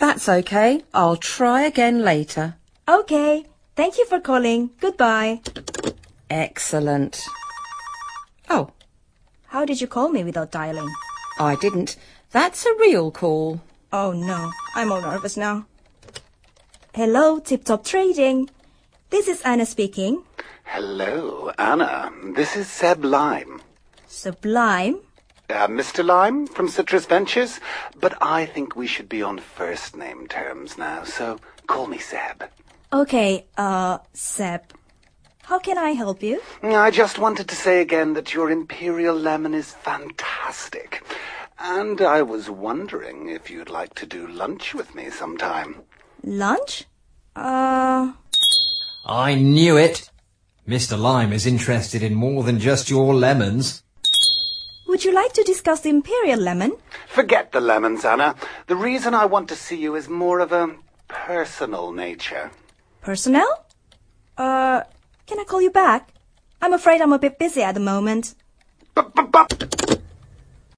That's okay. I'll try again later. Okay. Thank you for calling. Goodbye. Excellent. Oh. How did you call me without dialing? I didn't. That's a real call. Oh no, I'm all nervous now. Hello, Tip Top Trading. This is Anna speaking. Hello, Anna. This is Seb Lime. Sublime? Mr. Lime from Citrus Ventures. But I think we should be on first name terms now, so call me Seb. Okay, Seb. How can I help you? I just wanted to say again that your Imperial Lemon is fantastic. And I was wondering if you'd like to do lunch with me sometime. Lunch? I knew it. Mr. Lime is interested in more than just your lemons. Would you like to discuss the Imperial Lemon? Forget the lemons, Anna. The reason I want to see you is more of a personal nature. Personnel? Can I call you back? I'm afraid I'm a bit busy at the moment. But